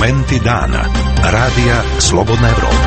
Momenti dana. Radija Slobodna Evropa.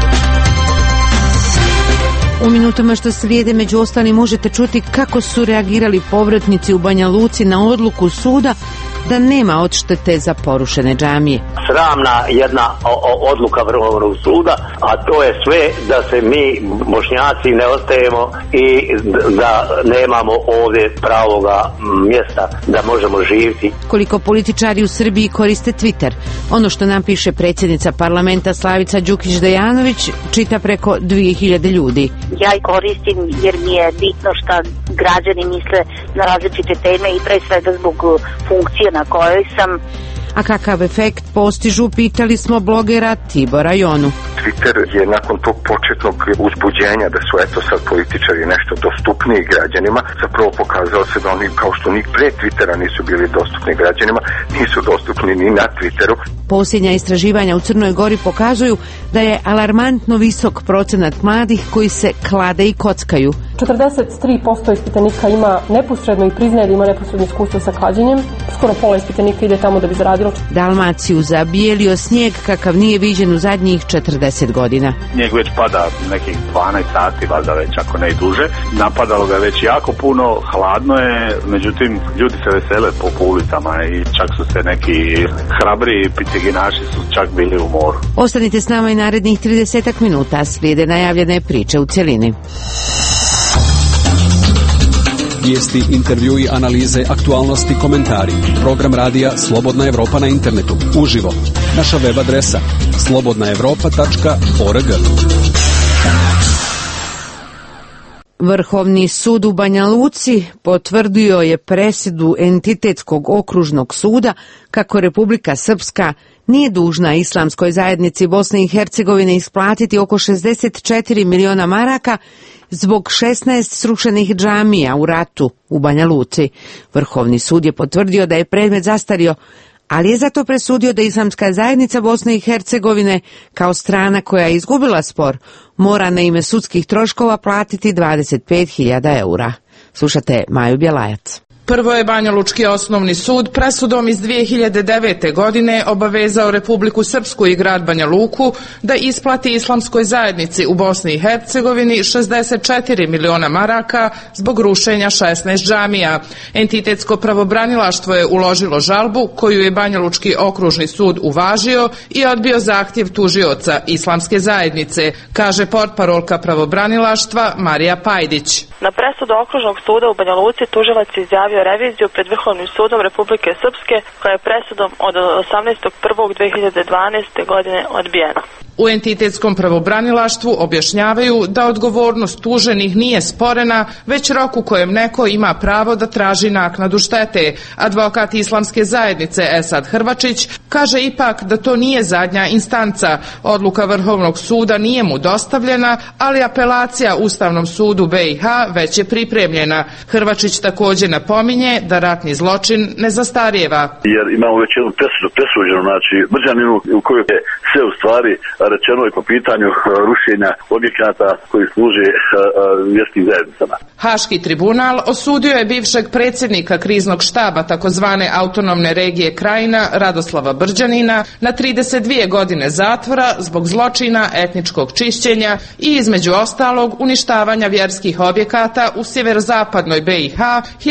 U minutama što slijede među ostalim možete čuti kako su reagirali povratnici u Banja Luci na odluku suda da nema odštete za porušene džamije. Sramna jedna odluka Vrhovnog suda, a to je sve da se mi Bošnjaci ne ostajemo i da nemamo ovdje pravoga mjesta da možemo živjeti. Koliko političari u Srbiji koriste Twitter? Ono što nam piše predsjednica parlamenta Slavica Đukić-Dejanović čita preko 2000 ljudi. Ja i koristim jer mi je bitno šta građani misle na različite teme i pre svega zbog funkcije na kojoj sam. A kakav efekt postižu, pitali smo blogera Tibora Jonu. Twitter je nakon tog početnog uzbuđenja da su eto sad političari nešto dostupniji građanima, zapravo pokazalo se da oni kao što ni pre Twittera nisu bili dostupni građanima, nisu dostupni ni na Twitteru. Posljednja istraživanja u Crnoj Gori pokazuju da je alarmantno visok procenat mladih koji se klade i kockaju. 43% ispitanika ima neposredno i priznaje da ima neposredno iskustvo sa klađenjem. Skoro pola ispitanika ide tamo da bi zaradilo. Dalmaciju zabijelio snijeg kakav nije viđen u zadnjih 40 godina. Snijeg već pada nekih 12 sati, valjda već ako ne i duže. Napadalo ga već jako puno, hladno je, međutim ljudi se vesele po ulicama i čak su se neki hrabri piteginaši su čak bili u moru. Ostanite s nama i narednih 30 minuta, slijede najavljene priče u cjelini. Vijesti, intervjui, analize, aktualnosti, komentari. Program radija Slobodna Evropa na internetu. Uživo. Naša web adresa slobodnaevropa.org. Vrhovni sud u Banja Luci potvrdio je presudu Entitetskog okružnog suda kako Republika Srpska nije dužna Islamskoj zajednici Bosne i Hercegovine isplatiti oko 64 miliona maraka zbog 16 srušenih džamija u ratu u Banja Luci. Vrhovni sud je potvrdio da je predmet zastario, ali je zato presudio da Islamska zajednica Bosne i Hercegovine kao strana koja je izgubila spor mora na ime sudskih troškova platiti 25.000 eura. Slušate Maju Bjelajac. Prvo je Banjalučki osnovni sud presudom iz 2009. godine obavezao Republiku Srpsku i grad Banja Luku da isplati Islamskoj zajednici u Bosni i Hercegovini 64 miliona maraka zbog rušenja 16 džamija. Entitetsko pravobranilaštvo je uložilo žalbu koju je Banjalučki okružni sud uvažio i odbio zahtjev tužioca Islamske zajednice, kaže portparolka pravobranilaštva Marija Pajdić. Na presudu okružnog suda u Banja Luci tužilac izjavio reviziju pred Vrhovnim sudom Republike Srpske koja je presudom od 18.1.2012. godine odbijena. U entitetskom pravobranilaštvu objašnjavaju da odgovornost tuženih nije sporena, već rok u kojem neko ima pravo da traži naknadu štete. Advokat Islamske zajednice Esad Hrvačić kaže ipak da to nije zadnja instanca. Odluka Vrhovnog suda nije mu dostavljena, ali apelacija Ustavnom sudu BiH već je pripremljena. Hrvačić također napominje da ratni zločin ne zastarijeva. Jer imamo već jednu presuđenu, znači Brđaninu u kojoj je sve u stvari rečeno i po pitanju rušenja objekata koji služe vjerskim zajednicama. Haški tribunal osudio je bivšeg predsjednika kriznog štaba takozvane autonomne regije Krajina Radoslava Brđanina na 32 godine zatvora zbog zločina etničkog čišćenja i između ostalog uništavanja vjerskih objekata u sjeverozapadnoj BiH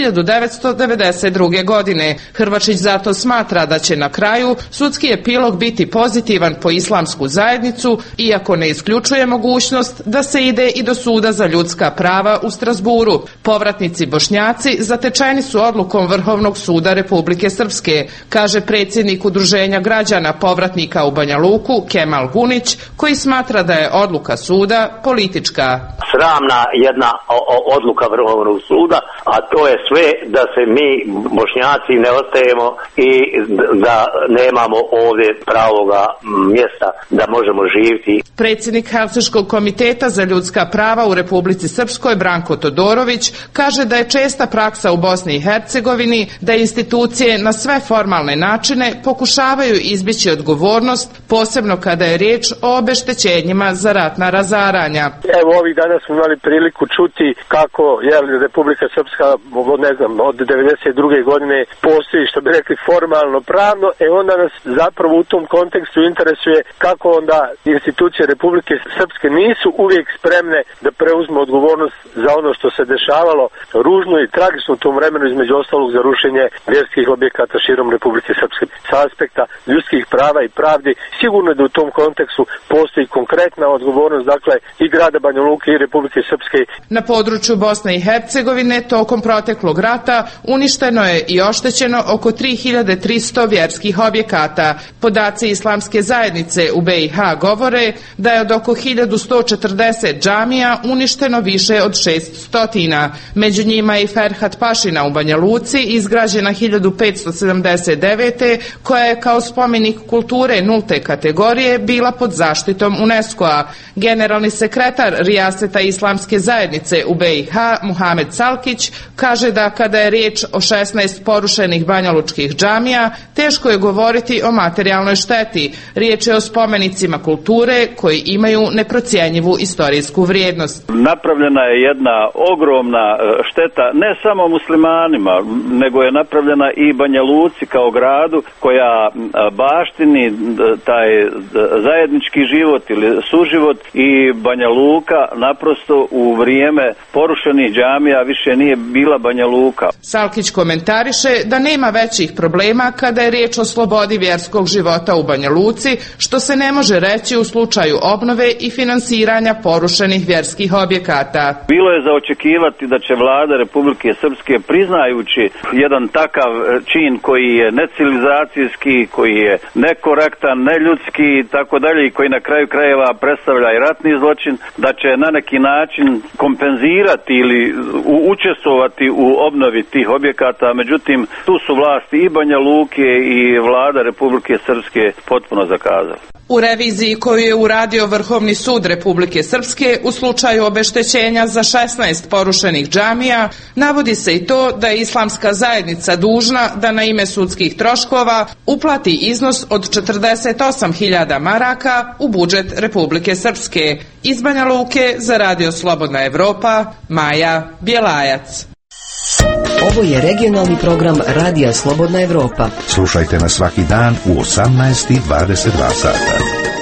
1992. godine. Hrvačić zato smatra da će na kraju sudski epilog biti pozitivan po Islamsku zajednicu, iako ne isključuje mogućnost da se ide i do suda za ljudska prava u Strasburu. Povratnici Bošnjaci zatečeni su odlukom Vrhovnog suda Republike Srpske, kaže predsjednik Udruženja građana povratnika u Banja Luku Kemal Hunić, koji smatra da je odluka suda politička. Sramna jedna odluka Vrhovnog suda, a to je sve da se mi Bošnjaci ne ostajemo i da nemamo ovdje pravoga mjesta da možemo živjeti. Predsjednik Helsinškog komiteta za ljudska prava u Republici Srpskoj Branko Todorović kaže da je česta praksa u Bosni i Hercegovini da institucije na sve formalne načine pokušavaju izbjeći odgovornost, posebno kada je riječ o obeštećenjima za ratna razaranja. Evo ovih dana smo imali priliku čuti kako Republika Srpska od 92. godine postoji, što bi rekli, formalno pravno, onda nas zapravo u tom kontekstu interesuje kako onda institucije Republike Srpske nisu uvijek spremne da preuzmu odgovornost za ono što se dešavalo ružno i tragično u tom vremenu, između ostalog za rušenje vjerskih objekata širom Republike Srpske. Sa aspekta ljudskih prava i pravdi, sigurno da u tom kontekstu postoji konkretna odgovornost, dakle, i grada Banja Luke i Republike Srpske. Na području Bosne i Hercegovine tokom proteklog rata uništeno je i oštećeno oko 3300 vjerskih objekata. Podaci Islamske zajednice u BiH govore da je od oko 1140 džamija uništeno više od 600. Među njima je i Ferhat Pašina u Banja Luci, izgrađena 1579. koja je kao spomenik kulture nulte kategorije bila pod zaštitom UNESCO-a. Generalni sekretar Rijaseta Islamske zajednice u BiH, Muhamed Salkić, kaže da kada je riječ o 16 porušenih banjalučkih džamija, teško je govoriti o materijalnoj šteti. Riječ je o spomenicima kulture koji imaju neprocjenjivu istorijsku vrijednost. Napravljena je jedna ogromna šteta ne samo muslimanima, nego je napravljena i Banja Luci kao gradu koja baštini taj zajednički život ili suživot, i Banja Luka naprosto u vrijeme porušenih džamija više nije bila Banja Luka. Salkić komentariše da nema većih problema kada je riječ o slobodi vjerskog života u Banja Luci, što se ne može reći u slučaju obnove i finansiranja porušenih vjerskih objekata. Bilo je za očekivati da će vlada Republike Srpske, priznajući jedan takav čin koji je necivilizacijski, koji je nekorektan, neljudski i tako dalje, i koji na kraju krajeva predstavlja i ratni zločin, da će na neki način kompenzirati ili učestvovati u obnovi tih objekata. Međutim, tu su vlasti i Banja Luke i vlada Republike Srpske potpuno zakazali. U reviziji koju je uradio Vrhovni sud Republike Srpske u slučaju obeštećenja za 16 porušenih džamija, navodi se i to da je Islamska zajednica dužna da na ime sudskih troškova uplati iznos od 48.000 maraka u budžet Republike Srpske. Iz Banja Luke za Radio Slobodna Evropa, Maja Bjelajac. Ovo je regionalni program Radija Slobodna Evropa. Slušajte nas svaki dan u 18:22 sata.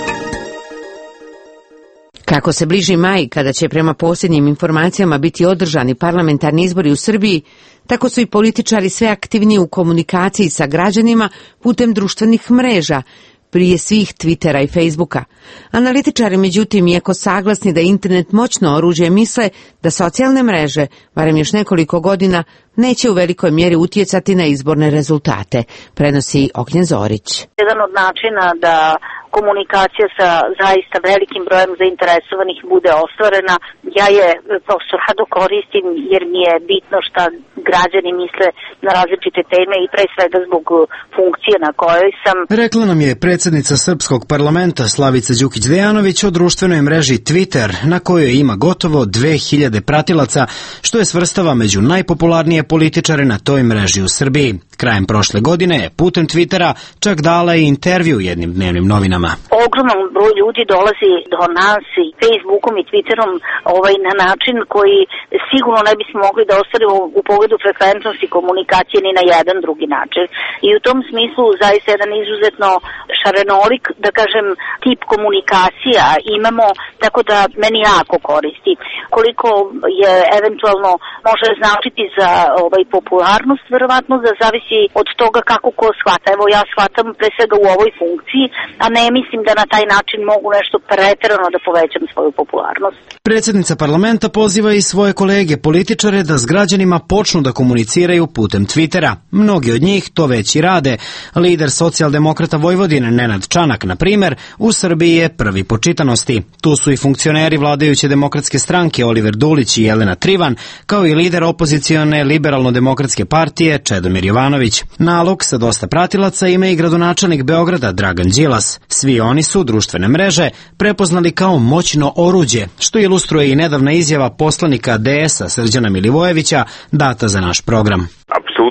Kako se bliži maj, kada će prema posljednjim informacijama biti održani parlamentarni izbori u Srbiji, tako su i političari sve aktivniji u komunikaciji sa građanima putem društvenih mreža, prije svih Twittera i Facebooka. Analitičari, međutim, iako saglasni da je internet moćno oružje, misle da socijalne mreže, barem još nekoliko godina, neće u velikoj mjeri utjecati na izborne rezultate, prenosi Ognjen Zorić. Jedan od načina da komunikacija sa zaista velikim brojem zainteresovanih bude ostvarena, ja je prosto rado koristim jer mi je bitno šta građani misle na različite teme i pre svega zbog funkcije na kojoj sam. Rekla nam je predsjednica Srpskog parlamenta Slavica Đukić-Dejanović o društvenoj mreži Twitter, na kojoj ima gotovo 2000 pratilaca, što je svrstava među najpopularnije političare na toj mreži u Srbiji. Krajem prošle godine je putem Twittera čak dala i intervju jednim dnevnim novinama. Ogroman broj ljudi dolazi do nas i Facebookom i Twitterom na način koji sigurno ne bismo mogli da ostvarimo u pogledu frekventnosti komunikacije ni na jedan drugi način. I u tom smislu zaista jedan izuzetno šarenolik, da kažem, tip komunikacija imamo, tako da meni jako koristi. Koliko je eventualno može značiti za popularnost, verovatno da zavisi od toga kako ko shvata. Evo, ja shvatam pre svega u ovoj funkciji, a ne mislim da na taj način mogu nešto preterano da povećam svoju popularnost. Predsjednica parlamenta poziva i svoje kolege političare da s građanima počnu da komuniciraju putem Twittera. Mnogi od njih to već i rade. Lider socijaldemokrata Vojvodine Nenad Čanak, na primjer, u Srbiji je prvi po čitanosti. Tu su i funkcioneri vladajuće demokratske stranke Oliver Dulić i Jelena Trivan, kao i lider opozicione liberalno-demokratske partije Čedomir Jovanović. Nalog sa dosta pratilaca ima i gradonačelnik Beograda Dragan Đilas. Svi oni su društvene mreže prepoznali kao moćno oruđe, što ilustruje i nedavna izjava poslanika DS-a Srđana Milivojevića data za naš program. Apsolutno sam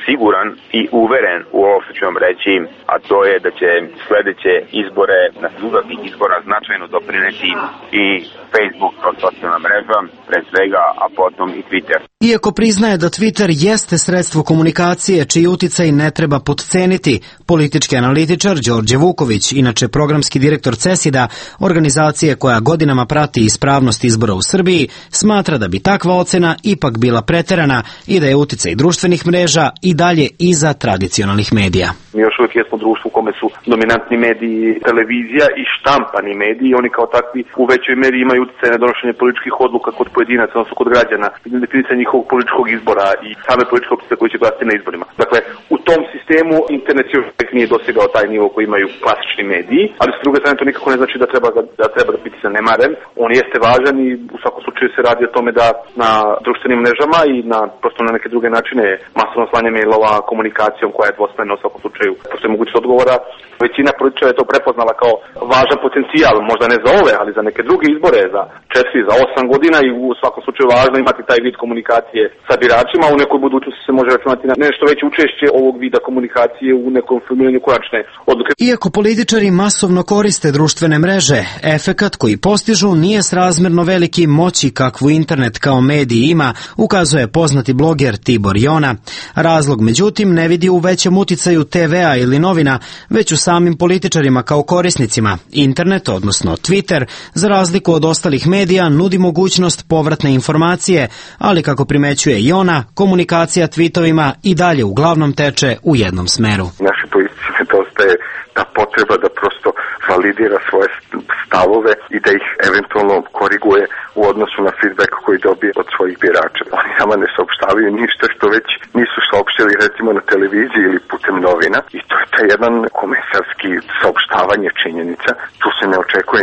siguran i uveren u ovo što ću vam reći, a to je da će sledeće izbore, na dodatnih izbora, značajno doprineti i Facebook kao socijalna mreža, pre svega, a potom i Twitter. Iako priznaje da Twitter jeste sredstvo komunikacije čiji uticaj ne treba potceniti, politički analitičar Đorđe Vuković, inače programski direktor CESID-a, organizacije koja godinama prati ispravnost izbora u Srbiji, smatra da bi takva ocena ipak bila preterana i da je uticaj društvenih mreža i dalje iza tradicionalnih medija. Mi još uvijek jesmo društvo u kome su dominantni mediji, televizija i štampani mediji. Oni kao takvi u većoj meri imaju utjecaj na donošenje političkih odluka kod pojedinaca, odnosno kod građana, definiciju njihovog političkog izbora i same političke opcije koji će glasiti na izborima. Dakle, u tom sistemu internet još uvijek nije dosegao taj nivo koji imaju klasični mediji, ali s druge strane to nikako ne znači da treba da biti zanemaren. On jeste važan i u svakom slučaju se radi o tome da na društvenim mrežama i prosto na neke druge načine masovno slanje mailova, komunikacijom koja je dvosmerna u svakom slučaju postoji mogućnost odgovora. Većina političara je to prepoznala kao važan potencijal, možda ne za ove, ali za neke druge izbore, za 4, za 8 godina i u svakom slučaju važno imati taj vid komunikacije sa biračima, a u nekoj budućnosti se može računati na nešto veće učešće ovog vida komunikacije u nekom formiranju konačne odluke. Iako političari masovno koriste društvene mreže, efekat koji postižu nije srazmerno veliki moći kakvu internet kao medij ima, ukazuje poznati bloger Tibor Jona. Razlog, međutim, ne vidi u većem uticaju TV-a ili novina, već u samim političarima kao korisnicima. Internet, odnosno Twitter, za razliku od ostalih medija, nudi mogućnost povratne informacije, ali kako primećuje Jona, komunikacija tweetovima i dalje uglavnom teče u jednom smeru. Naše politici nedostaje ta potreba da prosto validira svoje stavove i da ih eventualno koriguje u odnosu na feedback koji dobije od svojih birača. Oni nama ne saopštavaju ništa što već nisu saopštili recimo na televiziji ili putem novina i to je taj jedan komesarski saopštavanje činjenica. Tu se ne očekuje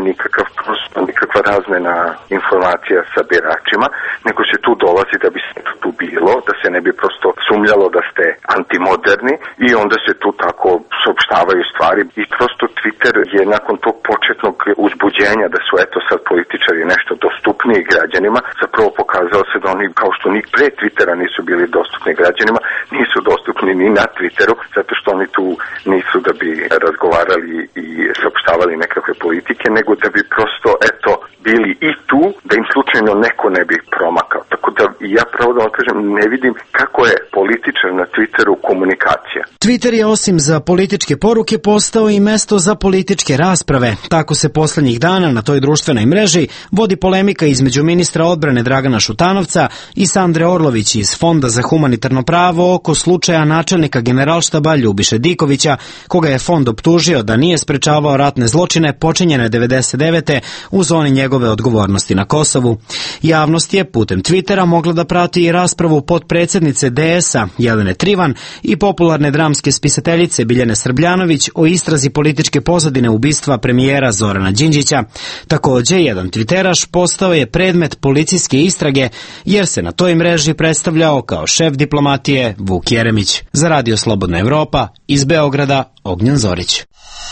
nikakva razmena informacija sa biračima, nego se tu dolazi da bi se tu bilo, da se ne bi prosto sumnjalo da ste antimoderni i onda se tu tako saopštavaju stvari i prosto Twitter je nakon tog početnog uzbuđenja da su eto sad političari nešto dostupniji građanima, zapravo pokazalo se da oni kao što ni pre Twittera nisu bili dostupni građanima, nisu dostupni ni na Twitteru, zato što oni tu nisu da bi razgovarali i saopštavali nekakve politike, nego da bi prosto eto bili i tu, da im slučajno neko ne bi promakao. Tako da ja pravo da vam kažem, ne vidim kako je političar na Twitteru komunikacija. Twitter je osim za političke poruke postao i mesto za političke rasprave. Tako se poslednjih dana na toj društvenoj mreži vodi polemika između ministra odbrane Dragana Šutanovca i Sandre Orlović iz Fonda za humanitarno pravo oko slučaja načelnika Generalštaba Ljubiše Dikovića, koga je fond optužio da nije sprečavao ratne zločine počinjene 99. u zoni njegove odgovornosti na Kosovu. Javnost je putem Twittera mogla da prati i raspravu potpredsednice DS-a Jelene Trivan i popularne dramske spisateljice Biljane Srbljanović o istrazi političke pozadine ubistva premijera Zorana Đinđića. Takođe, jedan Twitteraš postao je predmet policijske istrage jer se na toj mreži predstavljao kao šef diplomatije Vuk Jeremić. Za Radio Slobodna Evropa, iz Beograda, Ognjen Zorić.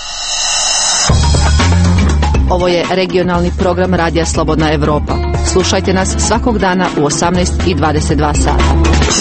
Ovo je regionalni program Radija Slobodna Evropa. Slušajte nas svakog dana u 18:22 sata.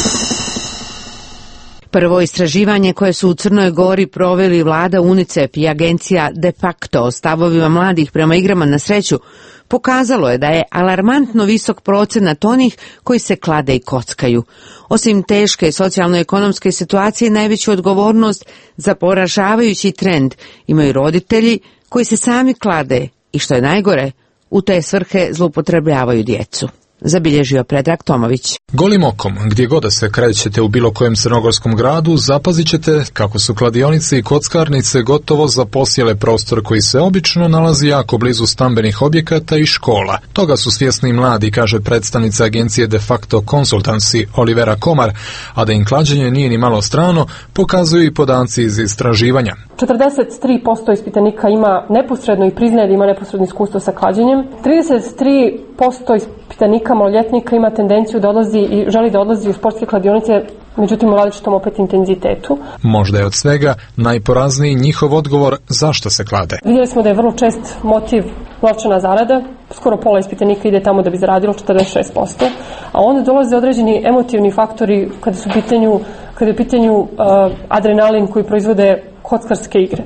Prvo istraživanje koje su u Crnoj Gori proveli vlada UNICEF i agencija De facto o stavovima mladih prema igrama na sreću pokazalo je da je alarmantno visok procenat onih koji se klade i kockaju. Osim teške socijalno-ekonomske situacije, najveću odgovornost za poražavajući trend imaju roditelji koji se sami klade i, što je najgore, u te svrhe zloupotrebljavaju djecu. Zabilježio Predrag Tomović. Golim okom, gdje god da se krećete u bilo kojem crnogorskom gradu, zapazit ćete kako su kladionice i kockarnice gotovo zaposjele prostor koji se obično nalazi jako blizu stambenih objekata i škola. Toga su svjesni mladi, kaže predstavnica agencije De facto Consultancy Olivera Komar, a da im klađenje nije ni malo strano, pokazuju i podaci iz istraživanja. 43% ispitanika ima neposredno i priznaje da ima neposredno iskustvo sa klađenjem. 33% ispitanika maloljetnika ima tendenciju da odlazi i želi da odlazi u sportske kladionice, međutim u različitom opet intenzitetu. Možda je od svega najporazniji njihov odgovor zašto se klade. Vidjeli smo da je vrlo čest motiv novčana zarada, skoro pola ispitanika ide tamo da bi zaradilo 46%, a onda dolaze određeni emotivni faktori kada su u pitanju kada je u pitanju adrenalin koji proizvode kockarske igre,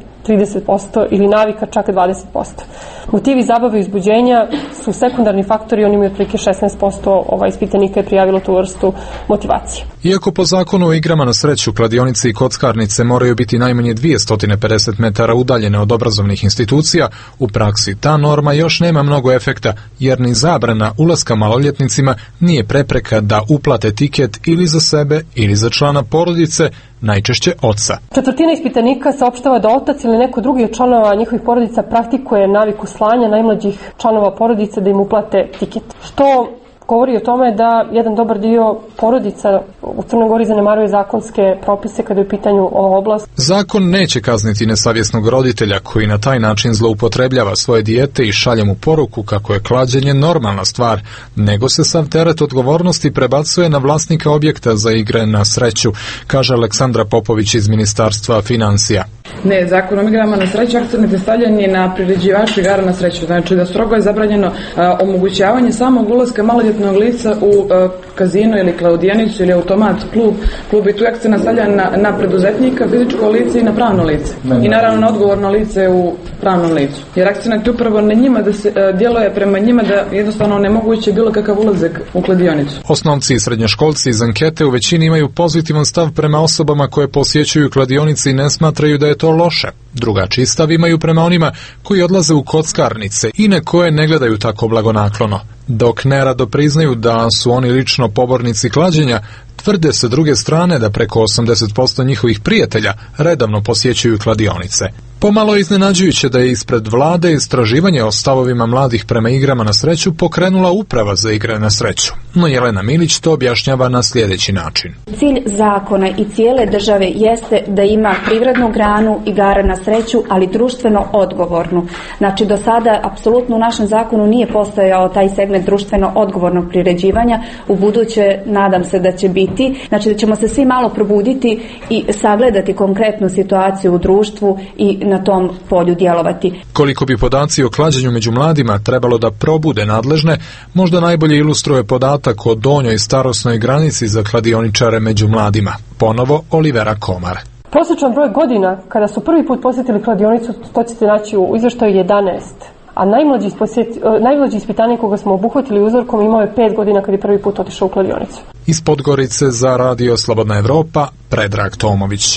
30% ili navika čak 20%. Motivi zabave i uzbuđenja su sekundarni faktori, oni imaju otprilike 16% ispitanika je prijavilo tu vrstu motivacije. Iako po zakonu o igrama na sreću kladionice i kockarnice moraju biti najmanje 250 metara udaljene od obrazovnih institucija, u praksi ta norma još nema mnogo efekta, jer ni zabrana ulaska maloljetnicima nije prepreka da uplate tiket ili za sebe ili za člana porodice, najčešće oca. Četvrtina ispitanika saopštava da otac ili neko drugi od članova njihovih porodica praktikuje naviku slanja najmlađih članova porodice da im uplate tiket. Što govori o tome da jedan dobar dio porodica u Crnoj Gori zanemaruje zakonske propise kada je u pitanju ova oblast. Zakon neće kazniti nesavjesnog roditelja koji na taj način zloupotrebljava svoje dijete i šalje mu poruku kako je klađenje normalna stvar, nego se sav teret odgovornosti prebacuje na vlasnika objekta za igre na sreću, kaže Aleksandra Popović iz Ministarstva financija. Ne, zakon o igrama na sreću akcent je stavljen na priređivače igara na sreću, znači da strogo je zabranjeno omogućavanje samog ulaska maloljetnog lica u kazino ili klaudijanicu ili automat klub i tu je akcent stavljen na preduzetnika, fizičko lice i na pravno lice. I naravno na odgovorno lice u pravnom licu. Jer akcent je upravo na njima da se djeluje prema njima da jednostavno onemoguće bilo kakav ulazak u kladionicu. Osnovci i srednjoškolci iz ankete u većini imaju pozitivan stav prema osobama koje posjećuju kladionice i ne smatraju da je to loše. Drugačiji stav imaju prema onima koji odlaze u kockarnice i na koje ne gledaju tako blagonaklono. Dok nerado priznaju da su oni lično pobornici klađenja, tvrde sa druge strane da preko 80% njihovih prijatelja redovno posjećuju kladionice. Pomalo je iznenađujuće da je ispred vlade istraživanje o stavovima mladih prema igrama na sreću pokrenula Uprava za igre na sreću. No Jelena Milić to objašnjava na sljedeći način. Cilj zakona i cijele države jeste da ima privrednu granu igara na sreću, ali društveno odgovornu. Znači do sada apsolutno u našem zakonu nije postojao taj segment društveno odgovornog priređivanja. U buduće nadam se da će biti. Znači da ćemo se svi malo probuditi i sagledati konkretnu situaciju u društvu i na tom polju djelovati. Koliko bi podaci o klađenju među mladima trebalo da probude nadležne, možda najbolje ilustruje podatak o donjoj starosnoj granici za kladioničare među mladima. Ponovo Olivera Komar. Prosječan broj godina kada su prvi put posjetili kladionicu, to ćete naći u izvještaju 11. A najmlađi ispitanik koga smo obuhvatili uzorkom imao je 5 godina kad je prvi put otišao u kladionicu. Iz Podgorice za Radio Slobodna Evropa, Predrag Tomović.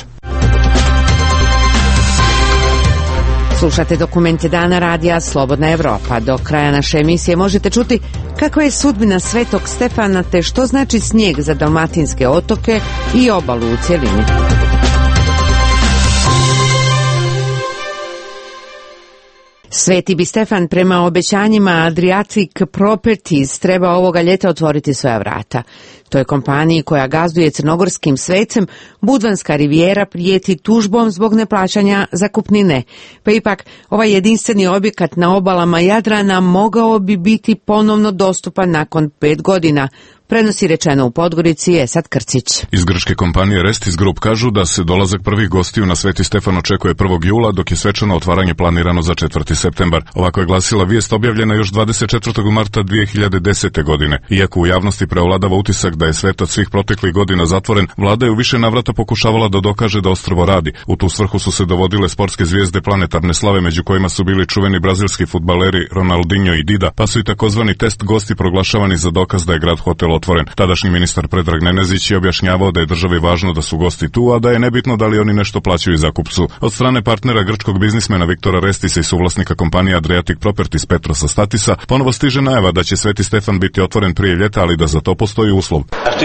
Slušate dokumente dana radija Slobodna Evropa. Do kraja naše emisije možete čuti kakva je sudbina Svetog Stefana te što znači snijeg za dalmatinske otoke i obalu u cjelini. Sveti bi Stefan prema obećanjima Adriatic Properties treba ovoga ljeta otvoriti svoja vrata. To je kompaniji koja gazduje crnogorskim svecem, Budvanska rivijera prijeti tužbom zbog neplaćanja zakupnine. Pa ipak, ovaj jedinstveni objekat na obalama Jadrana mogao bi biti ponovno dostupan nakon 5 godina. Prenosi rečeno u Podgorici Esad Krcić. Iz grčke kompanije Restis Group kažu da se dolazak prvih gostiju na Sveti Stefan očekuje 1. jula, dok je svečano otvaranje planirano za 4. septembar. Ovako je glasila vijest objavljena još 24. marta 2010. godine. Iako u javnosti preovladava utisak da je svetac svih proteklih godina zatvoren, vlada je u više navrata pokušavala da dokaže da ostrvo radi. U tu svrhu su se dovodile sportske zvijezde planetarne slave, među kojima su bili čuveni brazilski fudbaleri Ronaldinho i Dida, pa su i takozvani test gosti proglašavani za dokaz da je grad hotel otvoren. Tadašnji ministar Predrag Nenezić je objašnjavao da je državi važno da su gosti tu, a da je nebitno da li oni nešto plaćaju zakupcu. Od strane partnera grčkog biznismena Viktora Restisa i suvlasnika kompanije Adriatic Properties Petrosa Statisa ponovo stiže najava da će Sveti Stefan biti otvoren prije ljeta, ali da za to postoji uslov.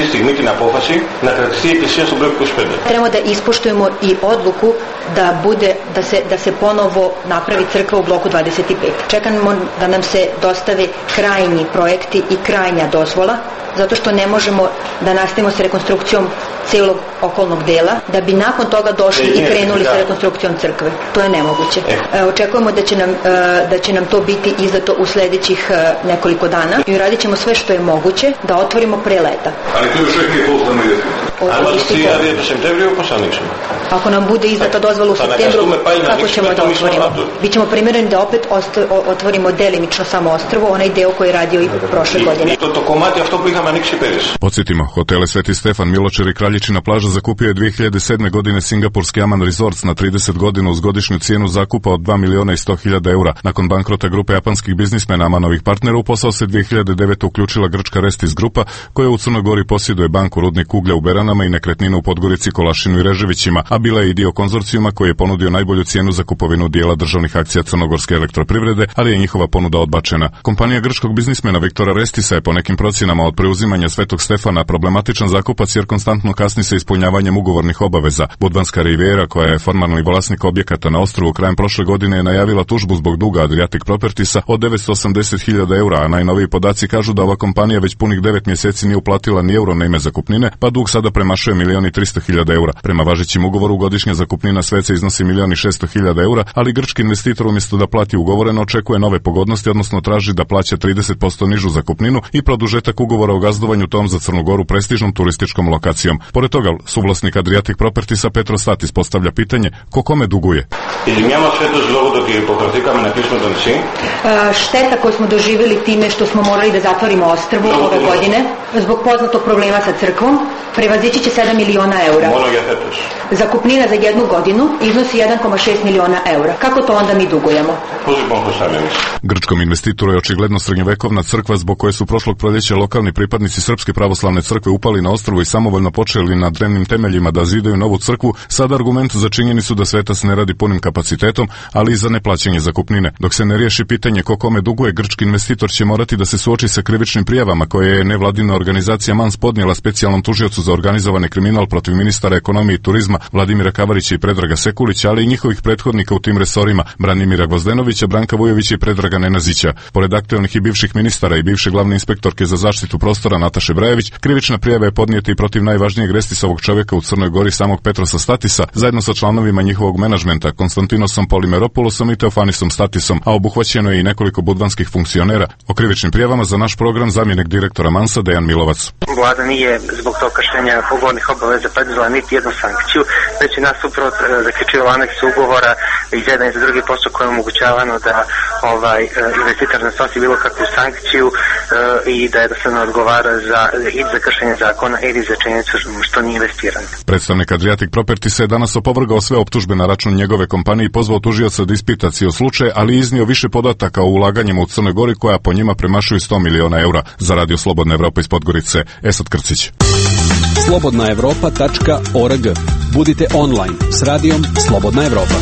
Trebamo da ispoštujemo i odluku da se ponovo napravi crkva u bloku 25. Čekamo da nam se dostave krajnji projekti i krajnja dozvola, zato što ne možemo da nastavimo sa rekonstrukcijom celog okolnog dela, da bi nakon toga došli i krenuli sa rekonstrukcijom crkve. To je nemoguće. Očekujemo da će nam to biti izdato u sljedećih nekoliko dana i radit ćemo sve što je moguće da otvorimo pre leta. Ali to još uvijek nije pouzdano i Ako nam bude izdata dozvola u septembru, kako ćemo da otvorimo? Bićemo primjereni da opet otvorimo delimično samo ostrvo, onaj deo koji je radio i prošle godine. Podsjetimo, hotele Sveti Stefan, Miločer i Kraljičina plaža zakupio je 2007. godine singapurski Aman Resorts na 30 godina uz godišnju cijenu zakupa od 2.100.000 eura. Nakon bankrota grupe japanskih biznismena Amanovih partnera u posao se 2009. uključila grčka Restis grupa, koja u Crnoj Gori posjeduje banku, rudnik uglja u Beranama i nekretninu u Podgorici, Kolašinu i Reževićima, a bila je i dio konzorcijuma koji je ponudio najbolju cijenu za kupovinu dijela državnih akcija Crnogorske elektroprivrede, ali je njihova ponuda odbačena. Kompanija grčkog biznismena Viktora Restisa je po nekim procjenama od preuzimanja Svetog Stefana problematičan zakupac jer konstantno kasni sa ispunjavanjem ugovornih obaveza. Budvanska Riviera, koja je formalni vlasnik objekata na ostrvu, krajem prošle godine je najavila tužbu zbog duga Adriatic Propertiesa od 980.000 eura, a najnoviji podaci kažu da ova kompanija već punih 9 mjeseci nije uplatila ni euro na ime zakupnine, pa dug sada premašuje 1.300.000 eura. Prema važećim ugovoru godišnja zakupnina sveca iznosi 1.600.000 eura, ali grčki investitor umjesto da plati ugovoreno očekuje nove pogodnosti, odnosno traži da plaća 30% nižu zakupninu i produžetak ugovora o gazdovanju tom za Crnu Goru prestižnom turističkom lokacijom. Pored toga, suvlasnik Adriatic Propertiesa Petro Statis postavlja pitanje ko kome duguje. Šteta koju smo doživjeli time što smo morali da zatvorimo ostrvo ove godine zbog poznatog problema sa crkvom prevazići će 7 miliona eura. Zakupnina za jednu godinu iznosi 1,6 miliona eura. Kako to onda mi dugujemo? Grčkom investitoru je očigledno srednjovekovna crkva zbog koje su prošlog proljeća lokalni pripadnici Srpske pravoslavne crkve upali na ostrvu i samovoljno počeli na drevnim temeljima da zidaju novu crkvu, sad argument za činjenicu da svetac ne radi punim kapacitetom, ali i za neplaćanje zakupnine. Dok se ne riješi pitanje ko kome duguje, grčki investitor će morati da se suoči sa krivičnim prijavama koje je nevladina organizacija MANS podnijela specijalnom tužiocu za organizovani kriminal protiv ministara ekonomije i turizma Vladimira Kavarića i Predraga Sekulića, ali i njihovih prethodnika u tim resorima Branimira Gvozdenovića, Branka Vujovića i Predraga Nenazića. Pored aktuelnih i bivših ministara i bivše glavne inspektorke za zaštitu prostora Nataše Brajević, krivična prijava je podnijeta i protiv najvažnijeg Restisovog čovjeka u Crnoj Gori, samog Petrosa Statisa, zajedno sa članovima njihovog menadžmenta Konstantinosom Polimeropoulosom i Teofanisom Statisom, a obuhvaćeno je i nekoliko budvanskih funkcionera. O krivičnim prijavama za naš program zamjenik direktora Mansa Dejan Milovac. Vlada nije zbog tog kršenja ugovornih obaveza preduzela niti jednu sankciju, već je nasuprot zaključivala aneks ugovora iz jedan i za drugi posao koje je omogućavano da investitor ne snosi bilo kakvu sankciju i da jednostavno odgovara za kršenje zakona ili za činjenicu što nije investirano. Predstavnik Adriatic Propertiesa je danas opovrgao sve optužbe na račun njegove kompanije i pozvao tužioca da ispita cijel slučaj, ali iznio više podataka o ulaganjima u Crnoj Gori koja po njima premašuju 100 miliona eura. Za Radio Slobodna Evropa iz Podgorice, Esad Krcić. slobodnaevropa.org. Budite online s radijom Slobodna Evropa.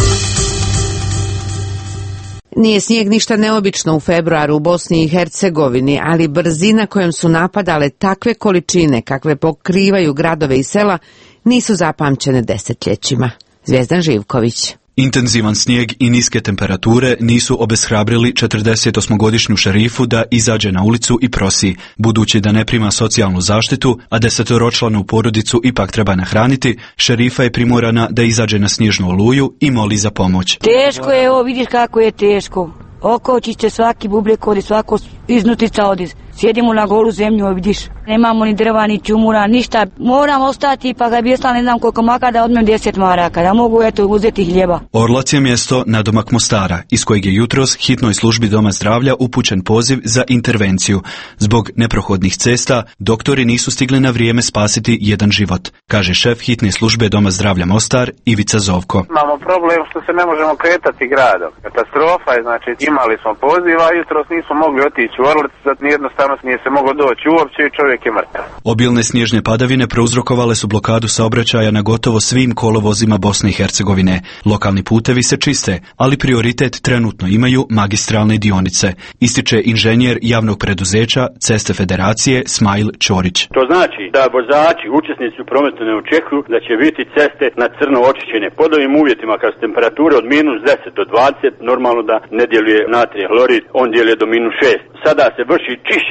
Nije snijeg ništa neobično u februaru u Bosni i Hercegovini, ali brzina kojom su napadale takve količine kakve pokrivaju gradove i sela nisu zapamćene desetljećima. Zvijezdan Živković. Intenzivan snijeg i niske temperature nisu obeshrabrili 48-godišnju šerifu da izađe na ulicu i prosi. Budući da ne prima socijalnu zaštitu, a 10-ročlanu porodicu ipak treba nahraniti, šerifa je primorana da izađe na snježnu oluju i moli za pomoć. Teško je ovo, vidiš kako je teško. Okoći će svaki bubrek odi, svako iznutica odi. Sjedimo na golu zemlju, vidiš. Nemamo ni drva, ni čumura, ništa. Moram ostati, pa ga bi ostalo ne znam koliko maka da odmem 10 maraka, da mogu uzeti hljeba. Orlac je mjesto nadomak Mostara, iz kojeg je jutros hitnoj službi Doma zdravlja upućen poziv za intervenciju. Zbog neprohodnih cesta, doktori nisu stigli na vrijeme spasiti jedan život, kaže šef hitne službe Doma zdravlja Mostar, Ivica Zovko. Imamo problem što se ne možemo kretati gradom. Katastrofa je, znači imali smo poziva, a jutros nismo mogli otići u Orlac, zato jednostavno nije se moglo doći uopće i čovjek je mrtav. Obilne snježne padavine prouzrokovale su blokadu saobraćaja na gotovo svim kolovozima Bosne i Hercegovine. Lokalni putevi se čiste, ali prioritet trenutno imaju magistralne dionice, ističe inženjer javnog preduzeća Ceste Federacije Smajl Ćorić. To znači da vozači, učesnici u prometu ne očekuju da će biti ceste na crno očišćene. Pod ovim uvjetima kad su temperature od -10 do 20, normalno da ne djeluje natrije hlorid, on djeluje do -6. Sada se vrši čišćenje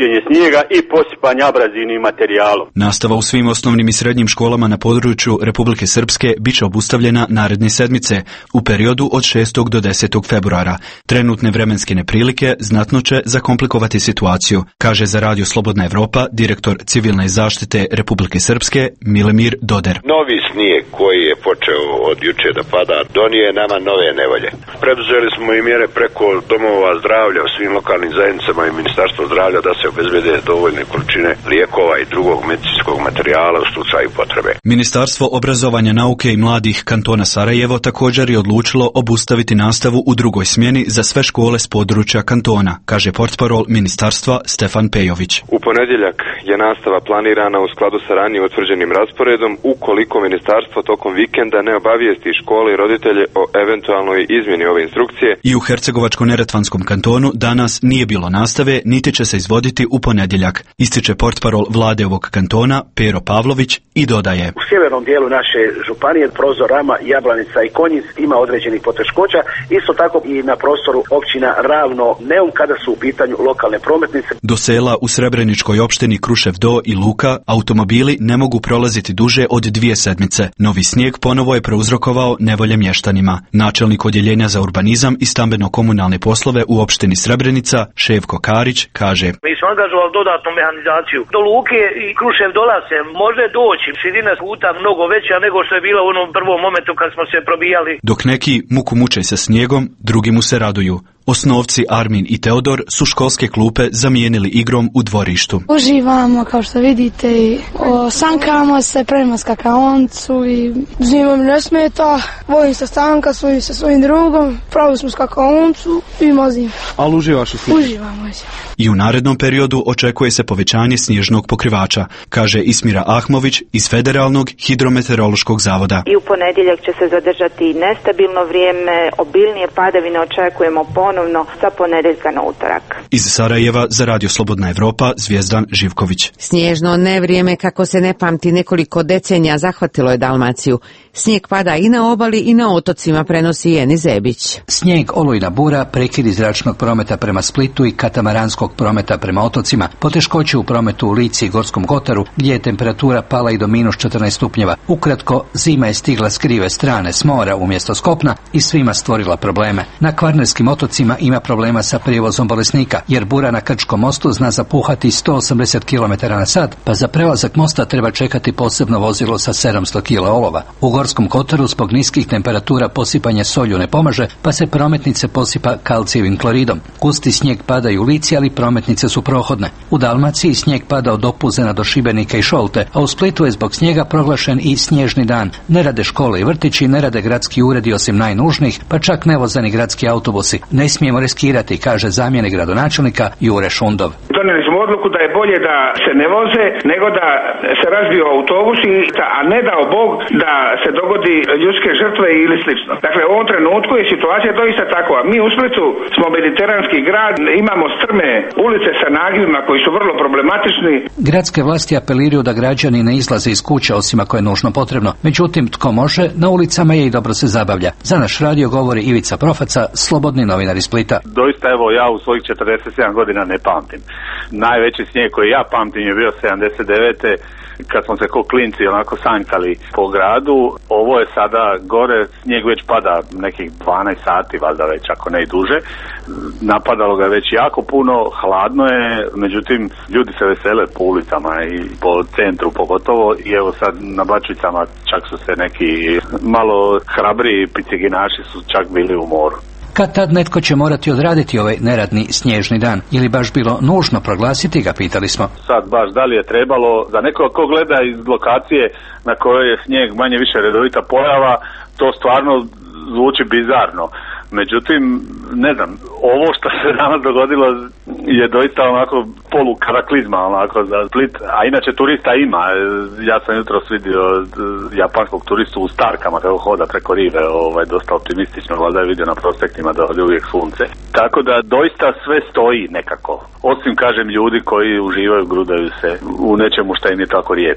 vađenje snijega i posipanje abrazivnim materijalom. Nastava u svim osnovnim i srednjim školama na području Republike Srpske biće obustavljena naredne sedmice u periodu od 6. do 10. februara. Trenutne vremenske neprilike znatno će zakomplikovati situaciju, kaže za Radio Slobodna Evropa direktor civilne zaštite Republike Srpske Milemir Doder. Novi snijeg koji je počeo od juče da pada donije nama nove nevolje. Preduzeli smo i mjere preko domova zdravlja u svim lokalnim zajednicama i Ministarstvo zdravlja da se obezbede dovoljne količine lijekova i drugog medicinskog materijala u slučaju potrebe. Ministarstvo obrazovanja, nauke i mladih kantona Sarajevo također je odlučilo obustaviti nastavu u drugoj smjeni za sve škole s područja kantona, kaže portparol ministarstva Stefan Pejović. U ponedjeljak je nastava planirana u skladu sa ranije utvrđenim rasporedom ukoliko ministarstvo tokom vikenda ne obavijesti škole i roditelje o eventualnoj izmjeni ove instrukcije. I u Hercegovačko-neretvanskom kantonu danas nije bilo nastave, niti će se izvoditi u ponedjeljak, ističe portparol vlade ovog kantona Pero Pavlović i dodaje. U sjevernom dijelu naše županije Prozor, Rama, Jablanica i Konjic ima određenih poteškoća, isto tako i na prostoru općina Ravno, Neum kada su u pitanju lokalne prometnice. Do sela u Srebreničkoj opštini Krušev Do i Luka automobili ne mogu prolaziti duže od 2 sedmice. Novi snijeg ponovo je prouzrokovao nevolje mještanima. Načelnik odjeljenja za urbanizam i stambeno-komunalne poslove u opštini Srebrenica, Ševko Karić, kaže: Mi smo angažovali dodatnu mehanizaciju. Do Luke i Krušev dolaze, može doći, širina puta mnogo veća nego što je bila u onom prvom momentu kad smo se probijali. Dok neki muku muče sa snijegom, drugi mu se raduju. Osnovci Armin i Teodor su školske klupe zamijenili igrom u dvorištu. Uživamo, kao što vidite, i sankamo se, pravimo skakaoncu i zima mi ne smeta. Volim se stanka sa svojim drugom, pravili smo skakaoncu i mazim. Ali uživaš u snijegu? Uživamo. I u narednom periodu očekuje se povećanje snježnog pokrivača, kaže Ismira Ahmović iz Federalnog hidrometeorološkog zavoda. I u ponedjeljak će se zadržati nestabilno vrijeme, obilnije padavine očekujemo ponovno sa ponedjeljka na utorak. Iz Sarajeva za Radio Slobodna Evropa, Zvijezdan Živković. Snježno nevrijeme kako se ne pamti nekoliko decenija zahvatilo je Dalmaciju. Snijeg pada i na obali i na otocima, prenosi Jeni Zebić. Snijeg, olujna bura, prekidi zračnog prometa prema Splitu i katamaranskog prometa prema otocima, poteškoće u prometu u Lici i Gorskom Kotaru, gdje je temperatura pala i do -14 stupnjeva. Ukratko, zima je stigla s krive strane, s mora umjesto s kopna i svima stvorila probleme. Na Kvarnerskim otocima ima problema sa prijevozom bolesnika, jer bura na Krčkom mostu zna zapuhati 180 km/h, pa za prelazak mosta treba čekati posebno vozilo sa 700 kg olova. U Gorskom Kotaru zbog niskih temperatura posipanje solju ne pomaže, pa se prometnice posipa kalcijevim kloridom. Gusti snijeg pada i u Lici, ali prometnice su prohodne. U Dalmaciji snijeg pada od Opuzena do Šibenika i Šolte, a u Splitu je zbog snijega proglašen i snježni dan. Ne rade škole i vrtići, ne rade gradski uredi osim najnužnijih, pa čak ne voze ni gradski autobusi. Ne smijemo riskirati, kaže zamjenik gradonačelnika Jure Šundov. Donijeli smo odluku da je bolje da se ne voze nego da se razbiju autobusi, a ne dao Bog da se dogodi ljudske žrtve ili slično. Dakle, u ovom trenutku je situacija doista takva. Mi u Splitu smo mediteranski grad, imamo strme ulice sa nagibima koji su vrlo problematični. Gradske vlasti apeliraju da građani ne izlaze iz kuće osim ako je nužno potrebno. Međutim, tko može, na ulicama je i dobro se zabavlja. Za naš radio govori Ivica Profaca, slobodni novinar iz Splita. Doista, evo, ja u svojih 47 godina ne pamtim. Najveći snijeg koji ja pamtim je bio 79. kad smo se ko klinci onako sanjkali po gradu. Ovo je sada gore, snijeg već pada nekih 12 sati, valjda već, ako ne i duže. Napadalo ga već jako puno, hladno je, međutim ljudi se vesele po ulicama i po centru pogotovo, i evo sad na Bačvicama čak su se neki malo hrabriji piciginaši su čak bili u moru. Kad tad netko će morati odraditi ovaj neradni snježni dan? Ili baš bilo nužno proglasiti ga, pitali smo. Sad baš da li je trebalo, za nekoga ko gleda iz lokacije na kojoj je snijeg manje više redovita pojava, to stvarno zvuči bizarno. Međutim, ne znam, ovo što se danas dogodilo je doista onako polukataklizma onako za Split, a inače turista ima. Ja sam jutros vidio japanskog turistu u Starkama kako hoda preko rive, dosta optimistično, valjda je vidio na prospektima da je uvijek sunce. Tako da doista sve stoji nekako, osim kažem ljudi koji uživaju, grudaju se u nečemu što im je tako rijetko.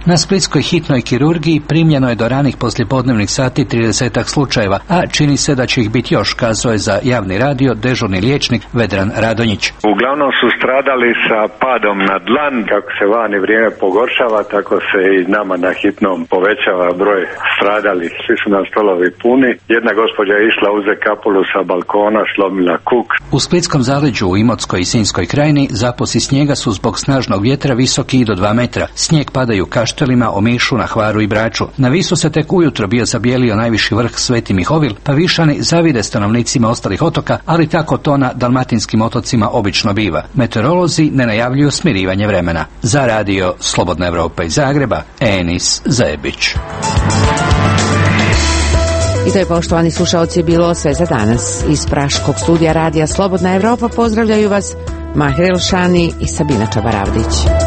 Na splitskoj hitnoj kirurgiji primljeno je do ranih poslijepodnevnih sati 30 slučajeva, a čini se da će ih biti još, kazao je za javni radio dežurni liječnik Vedran Radonjić. Uglavnom su stradali sa padom na dlan, kako se vani vrijeme pogoršava, tako se i nama na hitnom povećava broj stradalih. Svi su nam stolovi puni. Jedna gospođa je išla uze kapulu sa balkona, slomila kuk. U splitskom zaleđu, u Imotskoj i Sinjskoj krajini zaposi snijega su zbog snažnog vjetra visoki i do 2 metra. Snijeg padaju Kaštelima, Omišu, na Hvaru i Braču. Na Visu se tek ujutro bio zabijelio najviši vrh Sveti Mihovil, pa Višani zavide stanovnicima ostalih otoka, ali tako to na dalmatinskim otocima obično biva. Meteorolozi ne najavljuju smirivanje vremena. Za radio Slobodna Evropa iz Zagreba, Enis Zajebić. I to je, poštovani slušaoci, bilo sve za danas. Iz praškog studija radija Slobodna Evropa pozdravljaju vas Mahir Elšani i Sabina Čabaravdić.